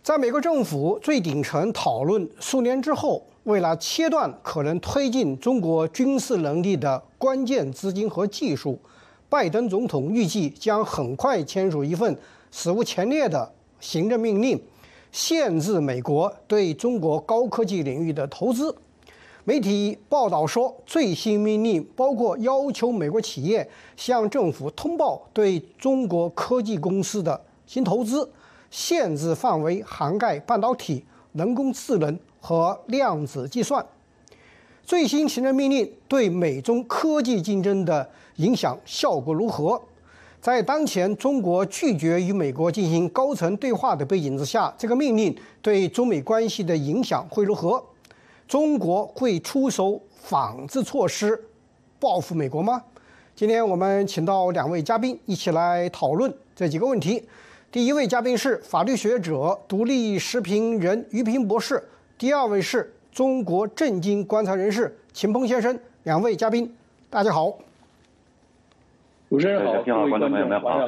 在美国政府最顶层讨论数年之后，为了切断可能推进中国军事能力的关键资金和技术，拜登总统预计将很快签署一份史无前例的行政命令，限制美国对中国高科技领域的投资。媒体报道说，最新命令包括要求美国企业向政府通报对中国科技公司的新投资，限制范围涵盖半导体、人工智能和量子计算。最新行政命令对美中科技竞争的影响效果如何？在当前中国拒绝与美国进行高层对话的背景之下，这个命令对中美关系的影响会如何？中国会出手仿制措施报复美国吗？今天我们请到两位嘉宾一起来讨论这几个问题。第一位嘉宾是法律学者、独立时评人于平博士，第二位是中国政经观察人士秦鹏先生。两位嘉宾，大家好。 主持人好， 你好，观众朋友们好。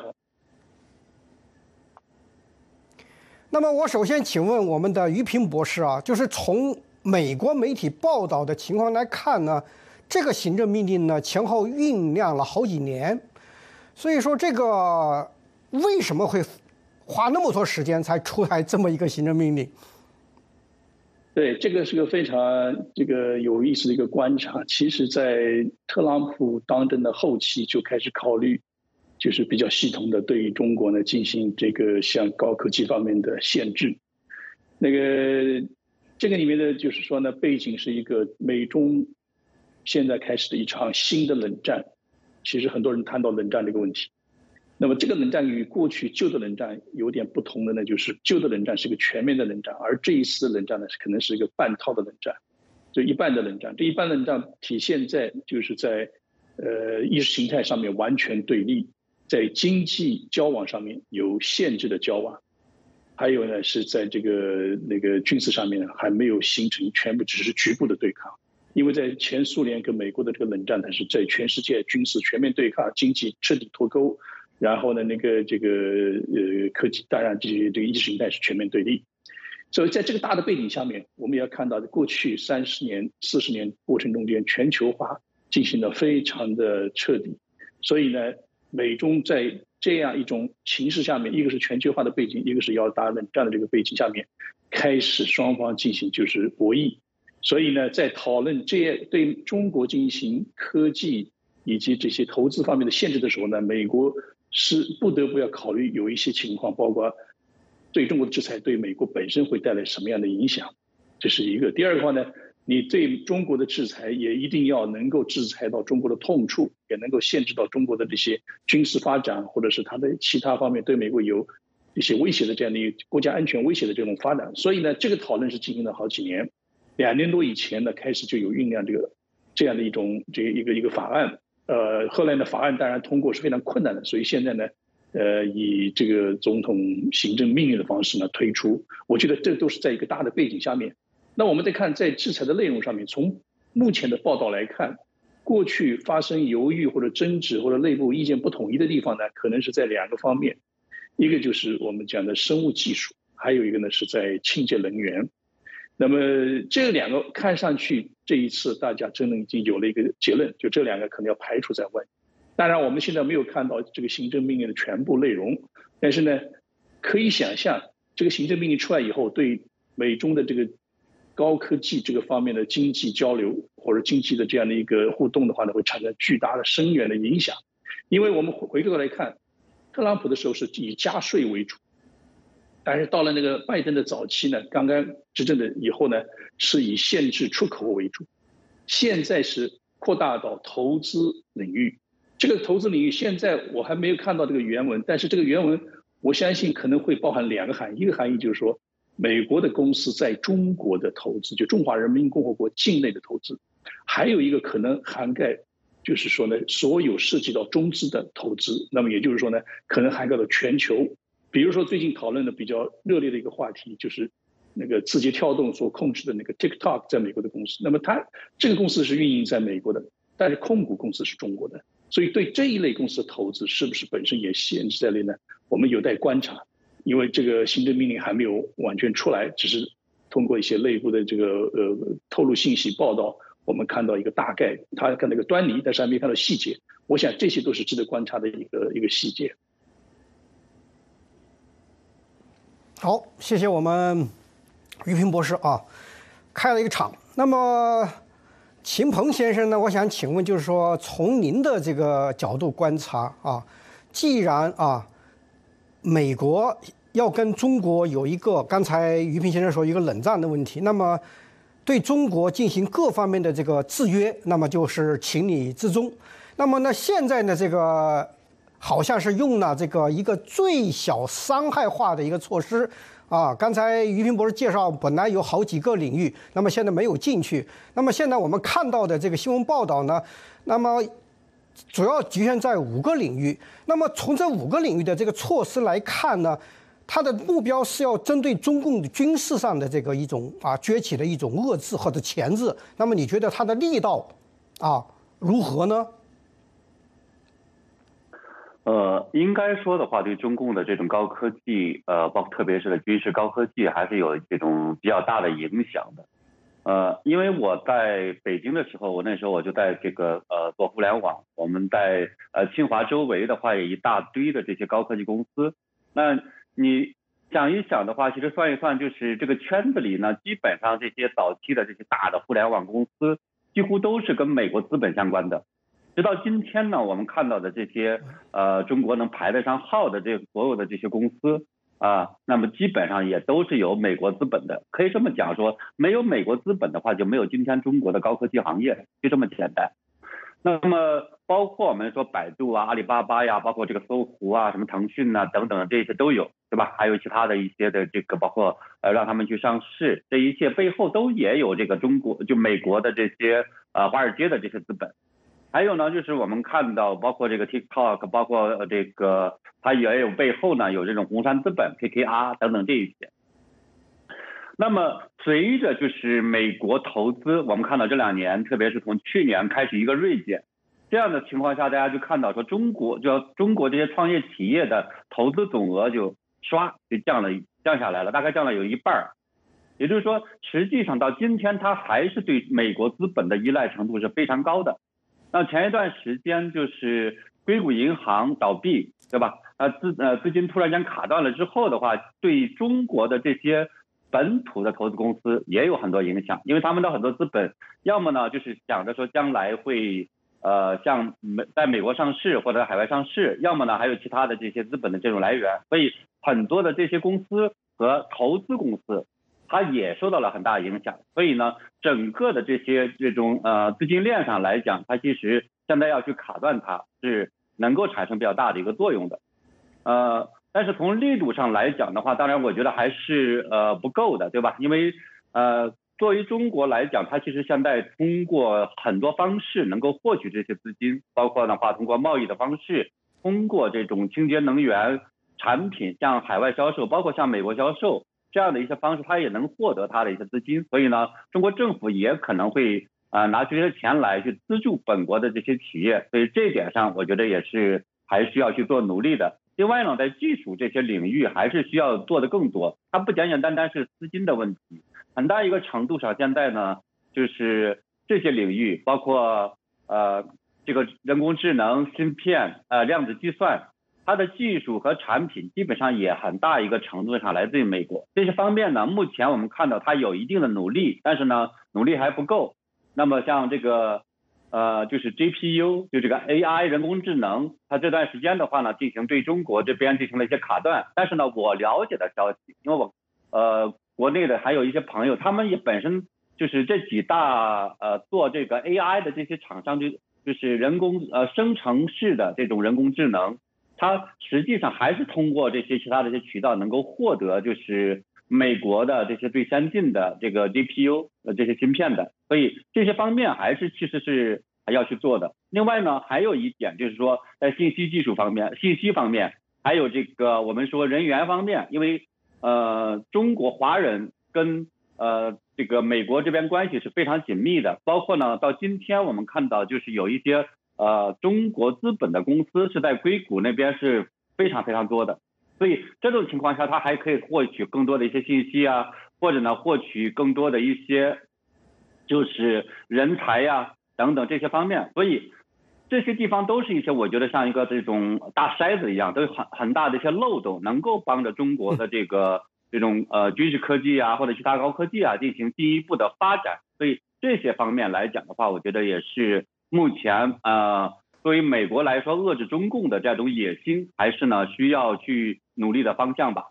那么我首先请问我们的于平博士啊，就是从美国媒体报道的情况来看呢，这个行政命令呢前后酝酿了好几年，所以说这个为什么会花那么多时间才出来这么一个行政命令？ 对，这个是个非常有意思的一个观察。其实，在特朗普当政的后期就开始考虑，就是比较系统的对于中国呢进行这个像高科技方面的限制。这个里面呢，就是说呢，背景是一个美中现在开始的一场新的冷战。其实很多人谈到冷战这个问题。那么这个冷战与过去旧的冷战有点不同的呢，就是旧的冷战是个全面的冷战，而这一次的冷战呢，可能是一个半套的冷战，就一半的冷战。这一半冷战体现在就是在意识形态上面完全对立，在经济交往上面有限制的交往，还有呢是在这个军事上面还没有形成全部，只是局部的对抗。因为在前苏联跟美国的这个冷战呢，是在全世界军事全面对抗，经济彻底脱钩。然后呢，科技当然这个意识形态是全面对立，所以在这个大的背景下面，我们也要看到过去30年、40年过程中间，全球化进行的非常的彻底。所以呢，美中在这样一种形势下面，一个是全球化的背景，一个是要打冷战的这个背景下面，开始双方进行就是博弈。所以呢，在讨论这些对中国进行科技以及这些投资方面的限制的时候呢，美国是不得不要考虑有一些情况，包括对中国的制裁对美国本身会带来什么样的影响，这是一个。第二个话呢，你对中国的制裁也一定要能够制裁到中国的痛处，也能够限制到中国的这些军事发展，或者是它的其他方面对美国有一些威胁的这样的一个国家安全威胁的这种发展。所以呢，这个讨论是进行了好几年，2年多以前呢开始就有酝酿这样的一种一个法案。后来呢，法案当然通过是非常困难的，所以现在呢，以这个总统行政命令的方式呢推出。我觉得这都是在一个大的背景下面。那我们再看在制裁的内容上面，从目前的报道来看，过去发生犹豫或者争执或者内部意见不统一的地方呢，可能是在2个方面，一个就是我们讲的生物技术，还有一个呢是在清洁能源。那么这2个看上去这一次大家真的已经有了一个结论，就这2个可能要排除在外。当然我们现在没有看到这个行政命令的全部内容，但是呢可以想象这个行政命令出来以后，对美中的这个高科技这个方面的经济交流或者经济的这样的一个互动的话呢，会产生巨大的深远的影响。因为我们回过头来看，特朗普的时候是以加税为主，但是到了那个拜登的早期呢，刚刚执政的以后呢，是以限制出口为主，现在是扩大到投资领域。这个投资领域现在我还没有看到这个原文，但是这个原文我相信可能会包含2个含义。一个含义就是说，美国的公司在中国的投资，就中华人民共和国境内的投资；还有一个可能涵盖，就是说呢，所有涉及到中资的投资。那么也就是说呢，可能涵盖到全球。比如说最近讨论的比较热烈的一个话题，就是那个字节跳动所控制的那个 TikTok 在美国的公司。那么它这个公司是运营在美国的，但是控股公司是中国的，所以对这一类公司的投资是不是本身也限制在内呢？我们有待观察。 因为这个行政命令还没有完全出来，只是通过一些内部的这个透露信息报道，我们看到一个大概，他看到一个端倪，但是还没看到细节。我想这些都是值得观察的一个细节。 好，谢谢我们于平博士啊，开了一个场。那么秦鹏先生呢，我想请问，就是说从您的这个角度观察啊，既然美国要跟中国有一个，刚才于平先生说一个冷战的问题，那么对中国进行各方面的这个制约，那么就是情理之中。那么呢，现在呢，这个好像是用了这个一个最小伤害化的一个措施啊。刚才于平博士介绍，本来有好几个领域，那么现在没有进去。那么现在我们看到的这个新闻报道呢，那么主要局限在5个领域。那么从这5个领域的这个措施来看呢，它的目标是要针对中共的军事上的这个一种崛起的一种遏制或者钳制。那么你觉得它的力道如何呢？ 应该说的话，对中共的这种高科技，包括特别是的军事高科技，还是有这种比较大的影响的。因为我在北京的时候，我那时候我就在这个做互联网，我们在清华周围的话有一大堆的这些高科技公司。那你想一想的话，其实算一算，就是这个圈子里呢，基本上这些早期的这些大的互联网公司，几乎都是跟美国资本相关的。直到今天呢，我们看到的这些中国能排得上号的这所有的这些公司那么基本上也都是有美国资本的。可以这么讲说，没有美国资本的话，就没有今天中国的高科技行业，就这么简单。那么包括我们说百度阿里巴巴呀，包括这个搜狐什么腾讯等等这些都有，对吧？还有其他的一些的这个包括让他们去上市，这一切背后都也有这个中国就美国的这些华尔街的这些资本。还有呢，就是我们看到包括这个 TikTok， 包括这个它也有背后呢有这种红杉资本 KKR 等等这一些。那么随着就是美国投资，我们看到这2年，特别是从去年开始一个锐减，这样的情况下，大家就看到说中国这些创业企业的投资总额就降下来了，大概降了有1半。也就是说，实际上到今天，它还是对美国资本的依赖程度是非常高的。那前一段时间就是硅谷银行倒闭，对吧？资金突然间卡断了之后的话，对中国的这些本土的投资公司也有很多影响，因为他们的很多资本，要么呢就是想着说将来会在美国上市或者海外上市，要么呢还有其他的这些资本的这种来源，所以很多的这些公司和投资公司，它也受到了很大影响。所以呢，整个的这种资金链上来讲，它其实现在要去卡断它是能够产生比较大的一个作用的。但是从力度上来讲的话，当然我觉得还是不够的，对吧？因为作为中国来讲，它其实现在通过很多方式能够获取这些资金，包括的话通过贸易的方式，通过这种清洁能源产品向海外销售，包括向美国销售这样的一些方式，它也能获得它的一些资金。所以呢，中国政府也可能会拿这些钱来去资助本国的这些企业。所以这一点上，我觉得也是还需要去做努力的。另外呢，在技术这些领域还是需要做的更多，它不简简单单是资金的问题，很大一个程度上现在呢，就是这些领域包括这个人工智能、芯片、量子计算，它的技术和产品基本上也很大一个程度上来自于美国。这些方面呢，目前我们看到它有一定的努力，但是呢，努力还不够。那么像这个就是 GPU， 就这个 AI 人工智能，它这段时间的话呢，对中国这边进行了一些卡断。但是呢，我了解的消息，因为我国内的还有一些朋友，他们也本身就是这几大做这个 AI 的这些厂商，就是生成式的这种人工智能，它实际上还是通过这些其他的一些渠道能够获得就是美国的这些最先进的这个 GPU 这些芯片的，所以这些方面其实是还要去做的。另外呢，还有一点就是说，在信息技术方面、信息方面，还有这个我们说人员方面，因为中国华人跟这个美国这边关系是非常紧密的，包括呢到今天我们看到就是有一些中国资本的公司是在硅谷那边是非常非常多的。 所以这种情况下，他还可以获取更多的一些信息啊，或者呢获取更多的一些就是人才呀等等这些方面。所以这些地方都是一些我觉得像一个这种大筛子一样，都有很大的一些漏洞，能够帮着中国的这种军事科技啊或者其他高科技啊进行进一步的发展。所以这些方面来讲的话，我觉得也是目前对于美国来说遏制中共的这种野心，还是呢需要去努力的方向吧。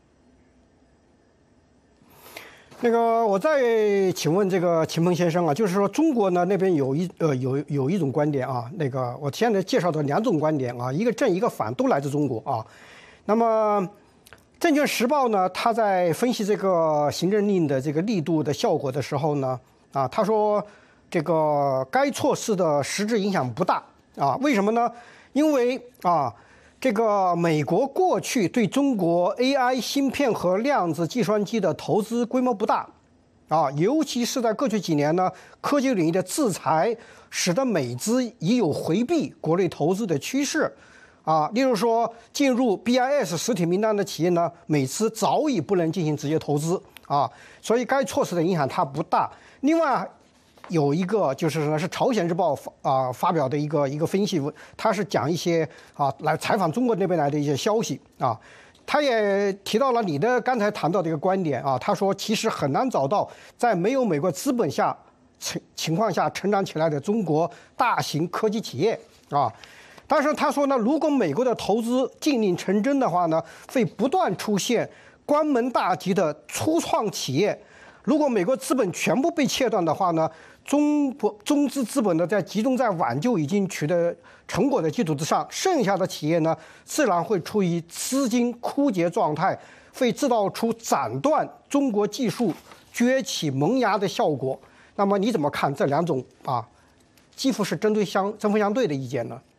那个，我再请问这个秦鹏先生啊，就是说中国呢那边有一种观点啊，那个我现在介绍的2种观点啊，一个正一个反，都来自中国啊。那么《证券时报》呢，他在分析这个行政令的这个力度的效果的时候呢，他说这个该措施的实质影响不大啊，为什么呢？因为这个美国过去对中国 AI 芯片和量子计算机的投资规模不大尤其是在过去几年呢，科技领域的制裁使得美资已有回避国内投资的趋势例如说进入 BIS 实体名单的企业呢，美资早已不能进行直接投资所以该措施的影响它不大。另外有一个就是呢，是朝鲜日报发表的一个分析，他是讲一些来采访中国那边来的一些消息他也提到了你的刚才谈到的一个观点他说其实很难找到在没有美国资本情况下成长起来的中国大型科技企业但是他说呢，如果美国的投资禁令成真的话呢，会不断出现关门大吉的初创企业。如果美国资本全部被切断的话呢，中资资本呢在集中在挽救已经取得成果的基础之上，剩下的企业呢自然会处于资金枯竭状态，会制造出斩断中国技术崛起萌芽的效果。那么你怎么看这2种几乎是针锋相对的意见呢？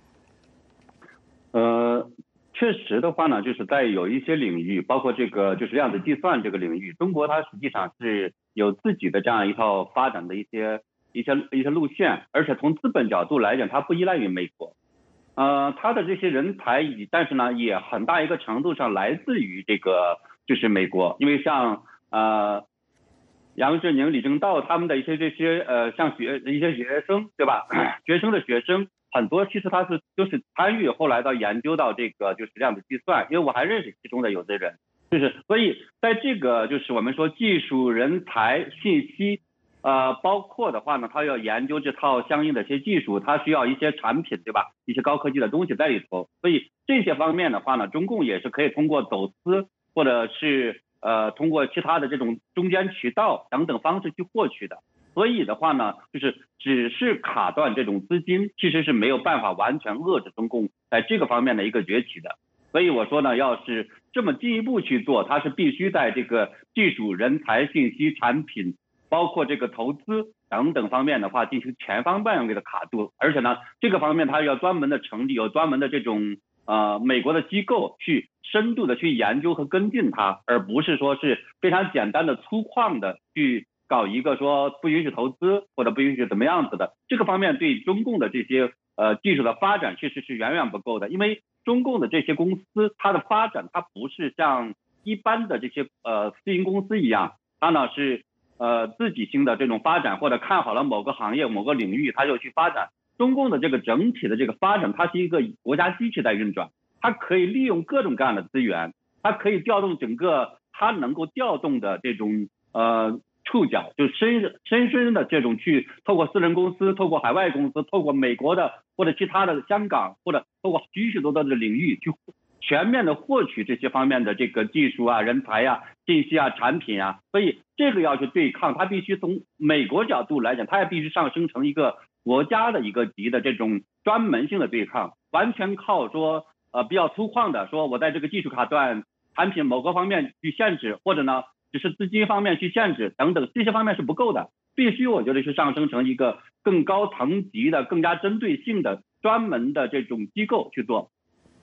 确实的话呢，就是在有一些领域，包括这个就是量子计算这个领域，中国它实际上是有自己的这样一套发展的一些路线，而且从资本角度来讲，它不依赖于美国，它的这些人才但是呢，也很大一个程度上来自于这个就是美国，因为像杨振宁、李政道他们的一些像一些学生对吧？学生。很多其实他就是参与后来到研究到这个就是量子计算，因为我还认识其中的有的人，所以在这个就是我们说技术人才信息包括的话呢，他要研究这套相应的一些技术，他需要一些产品对吧，一些高科技的东西在里头，所以这些方面的话呢，中共也是可以通过走私或者是通过其他的这种中间渠道等等方式去获取的。所以的话呢，就是只是卡断这种资金，其实是没有办法完全遏制中共在这个方面的一个崛起的。所以我说呢，要是这么进一步去做，它是必须在这个技术、人才、信息、产品，包括这个投资等等方面的话，进行全方位的卡住。而且呢，这个方面它要专门的成立有专门的这种美国的机构去深度的去研究和跟进它，而不是说是非常简单的粗犷的去搞一个说不允许投资或者不允许怎么样子的，这个方面对中共的这些技术的发展其实是远远不够的，因为中共的这些公司它的发展它不是像一般的这些私营公司一样，它呢是自己性的这种发展，或者看好了某个行业某个领域它就去发展。中共的这个整体的这个发展，它是一个国家机器在运转，它可以利用各种各样的资源，它可以调动整个它能够调动的这种触角，就深的这种去透过私人公司，透过海外公司，透过美国的或者其他的香港，或者透过许许多多的领域去全面的获取这些方面的这个技术人才信息产品所以这个要去对抗，它必须从美国角度来讲，它也必须上升成一个国家的一个级的这种专门性的对抗，完全靠说比较粗犷的说我在这个技术卡断产品某个方面去限制，或者呢只是资金方面去限制等等，这些方面是不够的，必须我觉得是上升成一个更高层级的更加针对性的专门的这种机构去做。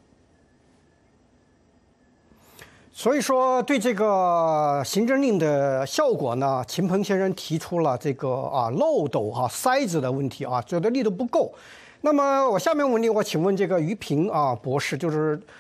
所以说对这个行政令的效果呢，秦鹏先生提出了这个漏斗筛子的问题觉得力度不够。那么我下面问题，我请问这个于平博士，就是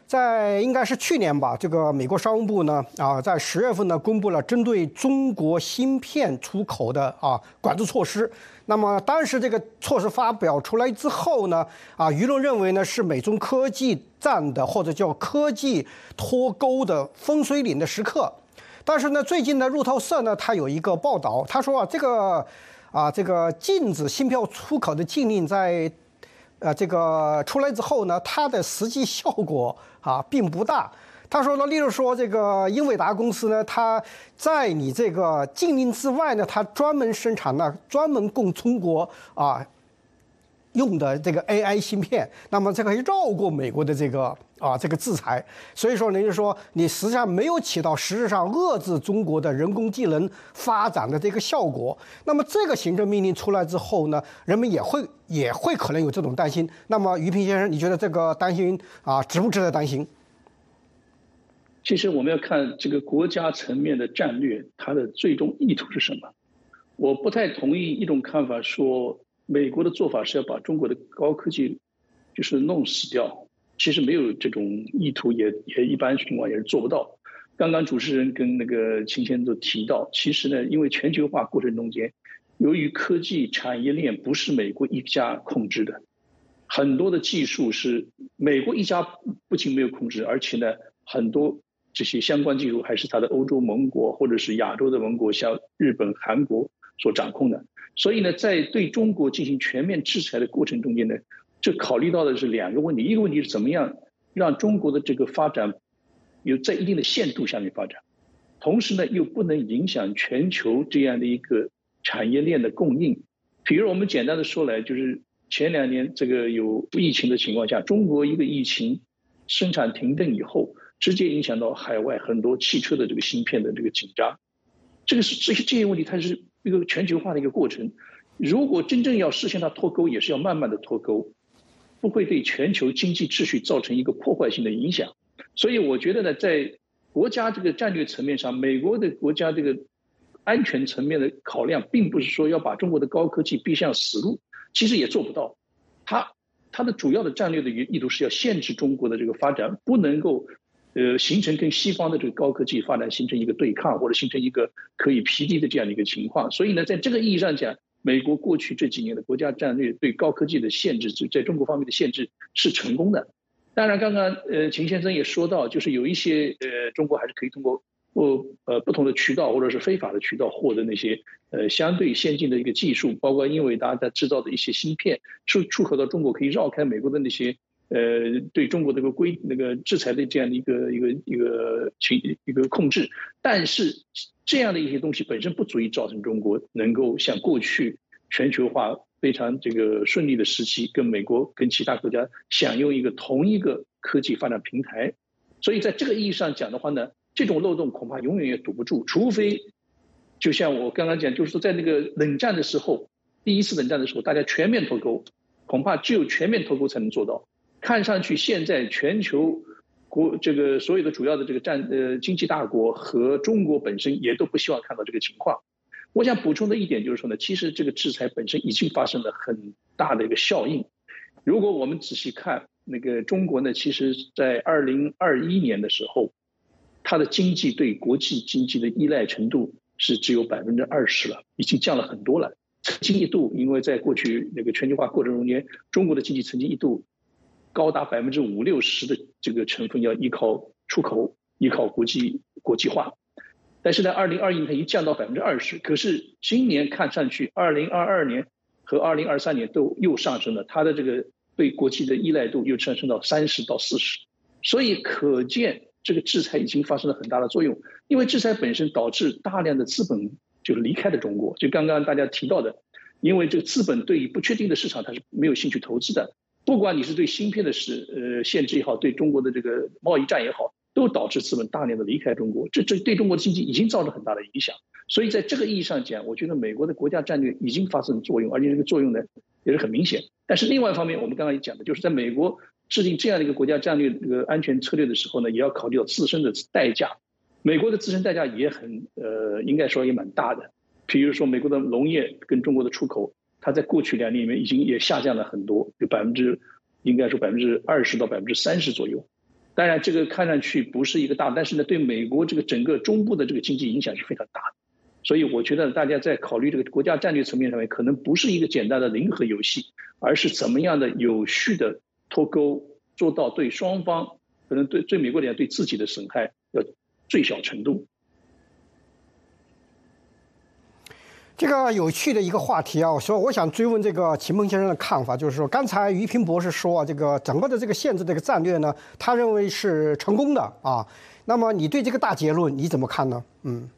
应该是去年吧，这个美国商务部呢在10月份呢公布了针对中国芯片出口的管制措施。那么当时这个措施发表出来之后呢，舆论认为呢是美中科技战的或者叫科技脱钩的分水岭的时刻。但是呢，最近呢路透社呢它有一个报道，他说这个禁止芯片出口的禁令在这个出来之后呢，它的实际效果并不大。他说呢，例如说这个英伟达公司呢，它在你这个禁令之外呢，它专门生产了专门供中国用的这个 AI 芯片，那么这个绕过美国的这个制裁，所以说呢，就是说你实际上没有起到实质上遏制中国的人工智能发展的这个效果。那么这个行政命令出来之后呢，人们也会可能有这种担心。那么于平先生，你觉得这个担心值不值得担心？ 其实我们要看这个国家层面的战略，它的最终意图是什么。我不太同意一种看法，说美国的做法是要把中国的高科技就是弄死掉。其实没有这种意图，也一般情况也是做不到。刚刚主持人跟那个秦先生都提到，其实呢，因为全球化过程中间，由于科技产业链不是美国一家控制的，很多的技术是美国一家不仅没有控制，而且呢，很多这些相关技术还是他的欧洲盟国或者是亚洲的盟国，像日本、韩国所掌控的。所以呢，在对中国进行全面制裁的过程中间呢，这考虑到的是2个问题，一个问题是怎么样让中国的这个发展有在一定的限度下面发展，同时呢又不能影响全球这样的一个产业链的供应。比如我们简单的说来，就是前2年这个有疫情的情况下，中国一个疫情生产停顿以后，直接影响到海外很多汽车的这个芯片的这个紧张。这些问题，它是一个全球化的一个过程。如果真正要实现它脱钩，也是要慢慢的脱钩，不会对全球经济秩序造成一个破坏性的影响。所以我觉得呢，在国家这个战略层面上，美国的国家这个安全层面的考量，并不是说要把中国的高科技逼向死路，其实也做不到。它的主要的战略的意图是要限制中国的这个发展，不能够形成跟西方的这个高科技发展形成一个对抗，或者形成一个可以匹敌的这样的一个情况。所以呢，在这个意义上讲，美国过去这几年的国家战略对高科技的限制，在中国方面的限制是成功的。当然，刚刚秦先生也说到，就是有一些中国还是可以通过不同的渠道或者是非法的渠道获得那些相对先进的一个技术，包括英伟达在制造的一些芯片出口到中国，可以绕开美国的那些对中国这个那个制裁的这样的一个控制。但是这样的一些东西本身不足以造成中国能够像过去全球化非常这个顺利的时期，跟美国跟其他国家享用一个同一个科技发展平台。所以在这个意义上讲的话呢，这种漏洞恐怕永远也堵不住，除非就像我刚刚讲，就是说在那个冷战的时候，第一次冷战的时候，大家全面脱钩，恐怕只有全面脱钩才能做到。看上去现在全球这个所有的主要的这个经济大国和中国本身也都不希望看到这个情况。我想补充的一点就是说呢，其实这个制裁本身已经发生了很大的一个效应。如果我们仔细看那个中国呢，其实在2021年的时候，它的经济对国际经济的依赖程度是只有20%了，已经降了很多了。曾经一度，因为在过去那个全球化过程中间，中国的经济曾经一度高达50%-60%的这个成分要依靠出口，依靠国际化。但是在2021年它已经降到20%，可是今年看上去2022年和2023年都又上升了，它的这个对国际的依赖度又上升到30%-40%。所以可见这个制裁已经发生了很大的作用。因为制裁本身导致大量的资本就离开了中国，就刚刚大家提到的，因为这个资本对于不确定的市场它是没有兴趣投资的，不管你是对芯片的限制也好，对中国的这个贸易战也好，都导致资本大量的离开中国，这对中国的经济已经造成很大的影响。所以在这个意义上讲，我觉得美国的国家战略已经发生作用，而且这个作用呢也是很明显。但是另外一方面，我们刚刚也讲的，就是在美国制定这样的一个国家战略这个安全策略的时候呢，也要考虑到自身的代价。美国的自身代价也很应该说也蛮大的。比如说美国的农业跟中国的出口，它在过去2年里面已经也下降了很多，应该说20%到30%左右。 当然这个看上去不是一个大，但是呢，对美国这个整个中部的这个经济影响是非常大的。所以我觉得大家在考虑这个国家战略层面上面，可能不是一个简单的零和游戏，而是怎么样的有序的脱钩，做到对双方可能对美国人对自己的损害要最小程度。 这个有趣的一个话题啊，所以我想追问这个秦鹏先生的看法，就是说，刚才于平博士说，这个整个的这个限制这个战略呢，他认为是成功的啊。那么你对这个大结论你怎么看呢？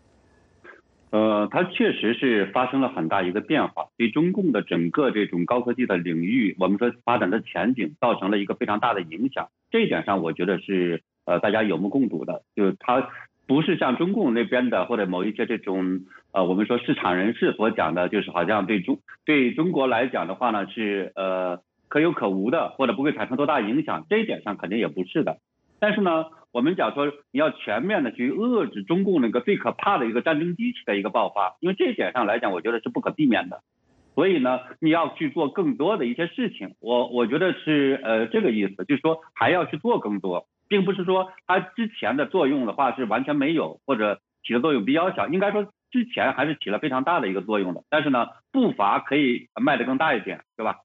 它确实是发生了很大一个变化，对中共的整个这种高科技的领域，我们说发展的前景造成了一个非常大的影响。这一点上，我觉得是大家有目共睹的，就是它不是像中共那边的或者某一些这种我们说市场人士所讲的，就是好像对中国来讲的话呢是可有可无的，或者不会产生多大影响。这一点上肯定也不是的。但是呢，我们讲说你要全面的去遏制中共那个最可怕的一个战争机器的一个爆发，因为这一点上来讲，我觉得是不可避免的。所以呢，你要去做更多的一些事情，我觉得是这个意思，就是说还要去做更多，并不是说它之前的作用的话是完全没有，或者起的作用比较小，应该说之前还是起了非常大的一个作用的。但是呢，步伐可以迈得更大一点，对吧？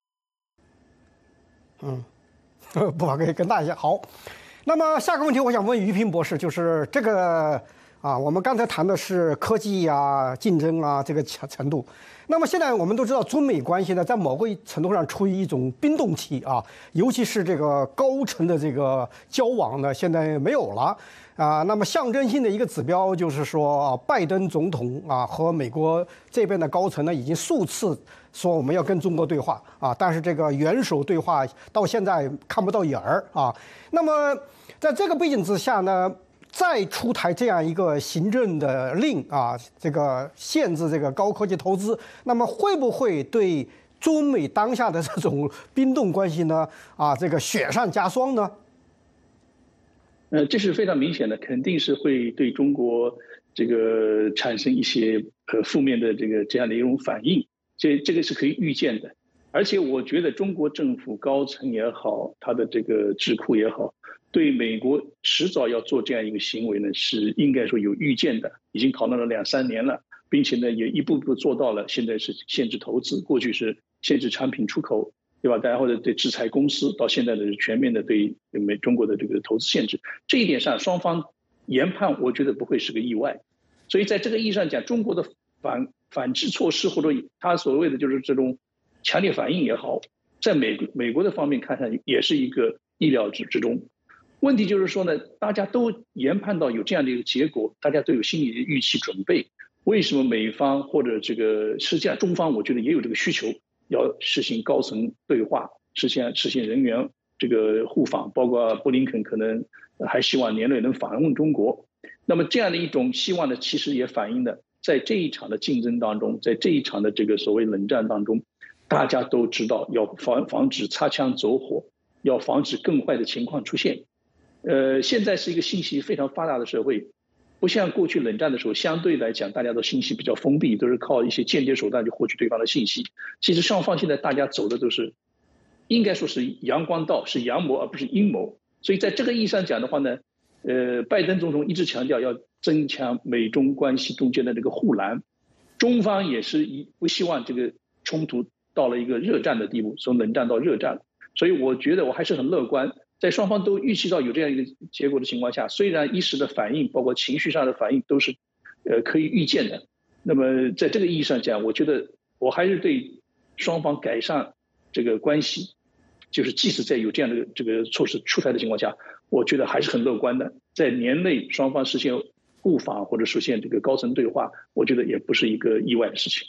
步伐可以更大一些。好。那么下个问题，我想问于平博士，就是这个我们刚才谈的是科技啊、竞争啊这个程度。那么现在我们都知道，中美关系呢，在某个程度上处于一种冰冻期啊，尤其是这个高层的这个交往呢，现在没有了那么象征性的一个指标就是说，拜登总统和美国这边的高层呢，已经数次说我们要跟中国对话但是这个元首对话到现在看不到影儿那么在这个背景之下呢，再出台这样一个行政的令这个限制这个高科技投资，那么会不会对中美当下的这种冰冻关系呢这个雪上加霜呢？ 这是非常明显的，肯定是会对中国这个产生一些负面的这样的一种反应，这个是可以预见的。而且我觉得中国政府高层也好，他的这个智库也好，对美国迟早要做这样一个行为呢，是应该说有预见的，已经讨论了2-3年了，并且呢也一步步做到了。现在是限制投资，过去是限制产品出口，对吧？然后呢，对制裁公司，到现在的是全面的对中国的这个投资限制。这一点上，双方研判，我觉得不会是个意外。所以在这个意义上讲，中国的反制措施或者他所谓的就是这种强烈反应也好，在美国的方面看上去也是一个意料之中。问题就是说呢，大家都研判到有这样的一个结果，大家都有心理的预期准备。为什么美方或者这个实际上中方，我觉得也有这个需求，要实行高层对话，实现人员这个互访，包括布林肯可能还希望年内能访问中国。那么这样的一种希望呢，其实也反映了在这一场的竞争当中，在这一场的这个所谓冷战当中，大家都知道要防止擦枪走火，要防止更坏的情况出现。现在是一个信息非常发达的社会，不像过去冷战的时候，相对来讲大家的信息比较封闭，都是靠一些间接手段去获取对方的信息。其实双方现在大家走的都是应该说是阳光道，是阳谋而不是阴谋。所以在这个意义上讲的话呢，拜登总统一直强调要增强美中关系中间的这个护栏，中方也是不希望这个冲突到了一个热战的地步，从冷战到热战。所以我觉得我还是很乐观，在双方都预期到有这样一个结果的情况下，虽然一时的反应包括情绪上的反应都是可以预见的，那么在这个意义上讲，我觉得我还是对双方改善这个关系，就是即使在有这样的这个措施出台的情况下，我觉得还是很乐观的。在年内双方实现互访或者实现这个高层对话，我觉得也不是一个意外的事情。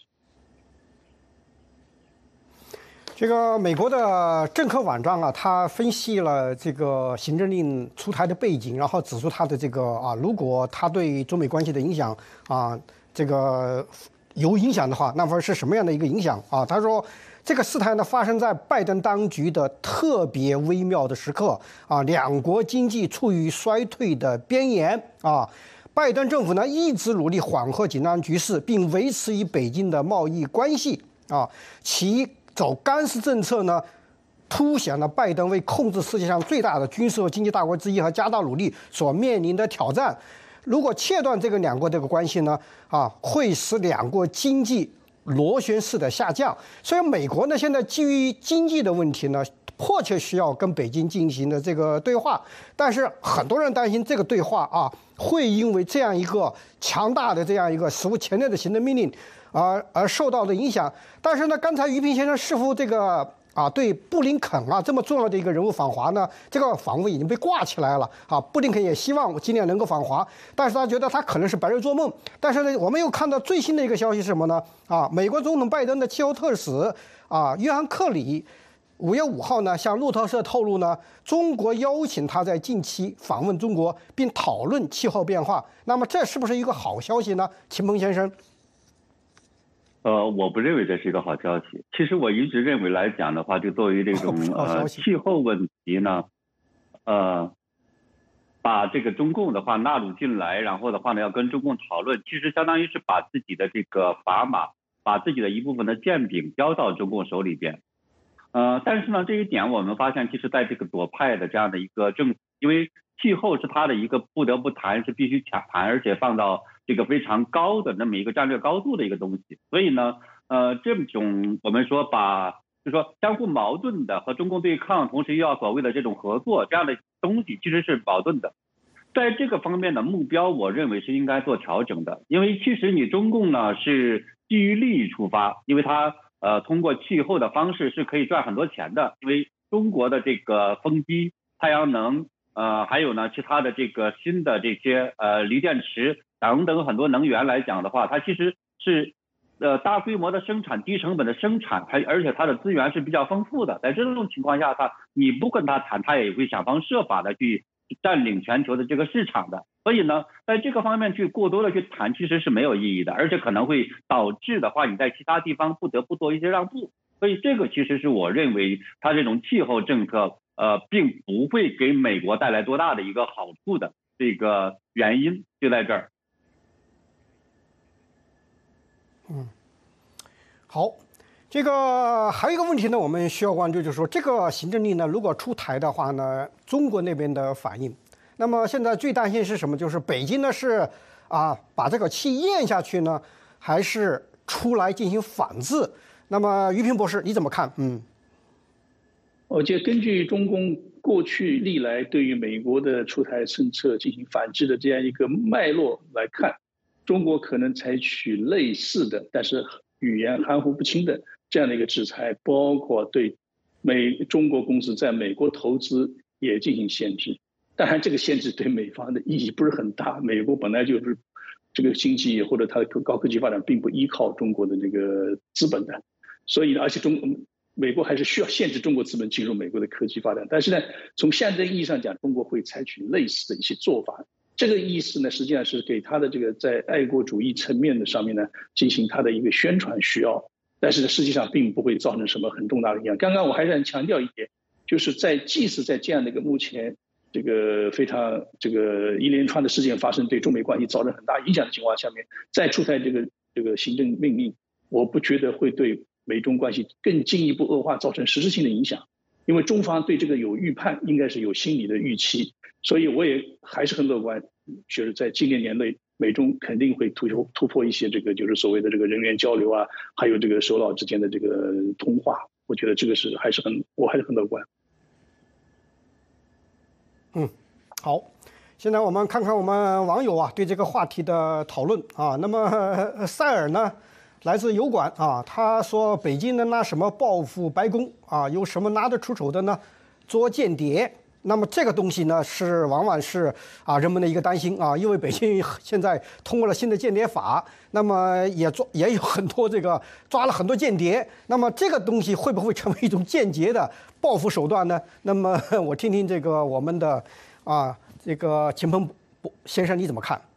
这个美国的政客网站他分析了这个行政令出台的背景，然后指出他的这个如果他对中美关系的影响这个有影响的话，那么是什么样的一个影响他说这个事态呢发生在拜登当局的特别微妙的时刻两国经济处于衰退的边缘拜登政府呢一直努力缓和紧张局势，并维持与北京的贸易关系其走干湿政策呢， 凸显了拜登为控制世界上最大的军事和经济大国之一和加大努力所面临的挑战。如果切断这个两国这个关系呢，会使两国经济螺旋式的下降。所以美国呢，现在基于经济的问题呢，迫切需要跟北京进行的这个对话。但是很多人担心这个对话会因为这样一个强大的这样一个史无前例的行政命令而受到的影响。但是呢，刚才于平先生似乎这个对布林肯这么重要的一个人物访华呢，这个访问已经被挂起来了布林肯也希望今年能够访华，但是他觉得他可能是白日做梦。但是呢，我们又看到最新的一个消息是什么呢？美国总统拜登的气候特使约翰克里5月5号呢，向路透社透露呢，中国邀请他在近期访问中国，并讨论气候变化。那么这是不是一个好消息呢？秦鹏先生。 我不认为这是一个好消息。其实我一直认为来讲的话，就作为这种气候问题呢，把这个中共的话纳入进来，然后的话呢要跟中共讨论，其实相当于是把自己的这个砝码，把自己的一部分的剑柄交到中共手里边。但是呢，这一点我们发现，其实在这个左派的这样的一个因为气候是它的一个不得不谈，是必须谈，而且放到这个非常高的那么一个战略高度的一个东西。所以呢，这种我们说就是说相互矛盾的和中共对抗，同时又要所谓的这种合作这样的东西，其实是矛盾的。在这个方面的目标，我认为是应该做调整的，因为其实你中共呢是基于利益出发，因为它通过气候的方式是可以赚很多钱的，因为中国的这个风机、太阳能，还有呢其他的这个新的这些锂电池等等很多能源来讲的话，它其实是大规模的生产、低成本的生产，而且它的资源是比较丰富的。在这种情况下，你不跟他谈，他也会想方设法的去占领全球的这个市场的。所以呢，在这个方面去过多的去谈，其实是没有意义的，而且可能会导致的话，你在其他地方不得不做一些让步。所以这个其实是我认为它这种气候政策并不会给美国带来多大的一个好处的这个原因就在这儿。 好，这个还有一个问题呢，我们需要关注，就是说这个行政令呢，如果出台的话呢，中国那边的反应。那么现在最担心是什么？就是北京呢是把这个气咽下去呢，还是出来进行反制？那么于平博士你怎么看？ 我觉得根据中共过去历来对于美国的出台政策进行反制的这样一个脉络来看，中国可能采取类似的，但是语言含糊不清的这样的一个制裁，包括对中国公司在美国投资也进行限制。当然，这个限制对美方的意义不是很大。美国本来就是这个经济或者它的高科技发展并不依靠中国的这个资本的，所以而且美国还是需要限制中国资本进入美国的科技发展。但是呢，从象征意义上讲，中国会采取类似的一些做法。这个意思呢，实际上是给他的这个在爱国主义层面的上面呢进行他的一个宣传需要，但是呢，实际上并不会造成什么很重大的影响。刚刚我还是很强调一点，就是即使在这样的一个目前这个非常这个一连串的事件发生，对中美关系造成很大影响的情况下面，再出台这个行政命令，我不觉得会对美中关系更进一步恶化造成实质性的影响，因为中方对这个有预判，应该是有心理的预期，所以我也还是很乐观，就是在今年内，美中肯定会突破一些这个就是所谓的这个人员交流还有这个首脑之间的这个通话，我觉得这个我还是很乐观。 好，现在我们看看我们网友对这个话题的讨论那么塞尔呢，来自油管他说北京能拿什么报复白宫有什么拿得出手的呢？做间谍。那么这个东西呢，往往是人们的一个担心因为北京现在通过了新的间谍法，那么也有很多抓了很多间谍，那么这个东西会不会成为一种间接的报复手段呢？那么我听听我们的这个秦鹏先生你怎么看？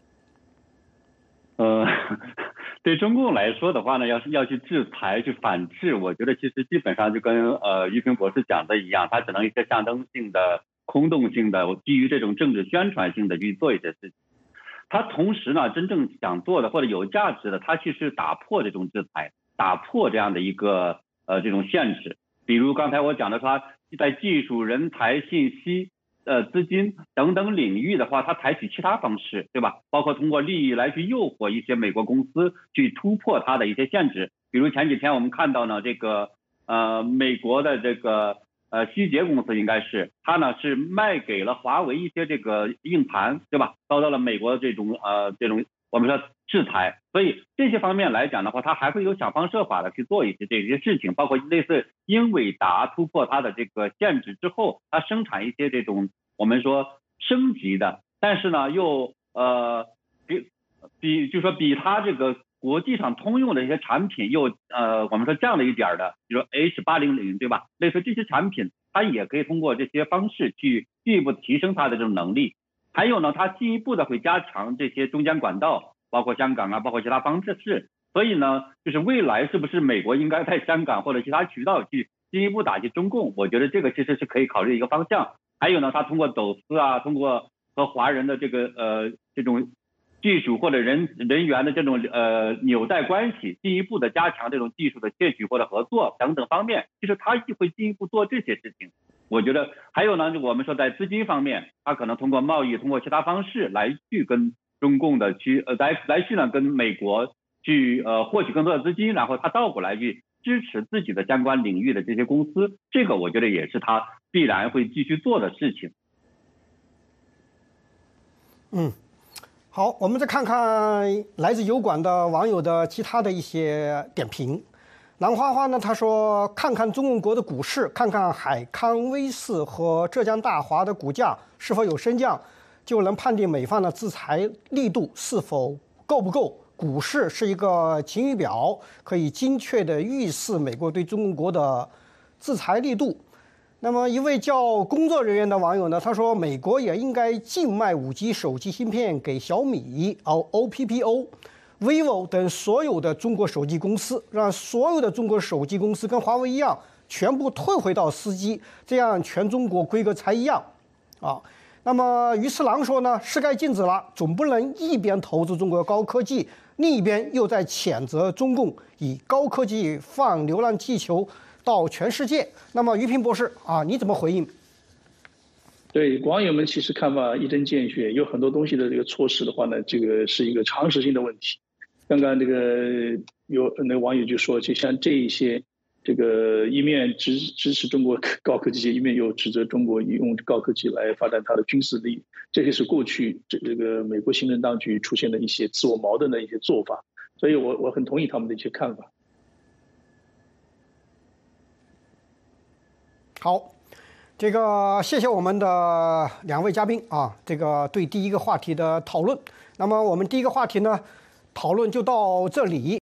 对中共来说的话呢，要去制裁、去反制，我觉得其实基本上就跟于平博士讲的一样，他只能一些象征性的、空洞性的，基于这种政治宣传性的去做一些事情。他同时呢，真正想做的或者有价值的，他其实打破这种制裁，打破这样的一个这种限制。 比如刚才我讲的，它在技术、人才、信息、资金等等领域的话，它采取其他方式，对吧？包括通过利益来去诱惑一些美国公司去突破它的一些限制。比如前几天我们看到呢，这个美国的这个希捷公司应该是它呢是卖给了华为一些这个硬盘，对吧？遭到了美国这种我们说制裁，所以这些方面来讲的话，它还会有想方设法的去做一些这些事情，包括类似英伟达突破它的这个限制之后，它生产一些这种我们说升级的，但是呢又就说比它这个国际上通用的一些产品又我们说降了一点的，比如说 H800，对吧？类似这些产品，它也可以通过这些方式去进一步提升它的这种能力。还有呢，它进一步的会加强这些中间管道，包括香港啊，包括其他方式。所以呢，就是未来是不是美国应该在香港或者其他渠道去进一步打击中共？我觉得这个其实是可以考虑一个方向。还有呢，它通过走私啊，通过和华人的这个这种技术或者人员的这种纽带关系，进一步的加强这种技术的窃取或者合作等等方面，其实它会进一步做这些事情。我觉得还有呢，我们说在资金方面，它可能通过贸易，通过其他方式来去跟中共的来去呢跟美国去获取更多的资金，然后它倒过来去支持自己的相关领域的这些公司，这个我觉得也是它必然会继续做的事情。 好，我们再看看来自油管的网友的其他的一些点评。蓝花花呢，他说：“看看中国的股市，看看海康威视和浙江大华的股价是否有升降，就能判定美方的制裁力度是否够不够。股市是一个晴雨表，可以精确地预示美国对中国的制裁力度。”那么一位叫工作人员的网友呢，他说：“美国也应该禁卖5G 手机芯片给小米、OPPO、vivo 等所有的中国手机公司，让所有的中国手机公司跟华为一样，全部退回到4G，这样全中国规格才一样。”那么于次郎说呢，是该禁止了，总不能一边投资中国高科技，另一边又在谴责中共以高科技放流浪气球到全世界。那么于平博士你怎么回应？ 对，网友们其实看法一针见血，有很多东西的这个措施的话呢，这个是一个常识性的问题。刚刚这个有那个网友就说，就像这一些这个一面支持中国高科技，一面又指责中国用高科技来发展它的军事利益，这些是过去这个美国行政当局出现的一些自我矛盾的一些做法，所以我很同意他们的一些看法。 好，这个谢谢我们的2位嘉宾这个对第一个话题的讨论。那么我们第一个话题呢，讨论就到这里。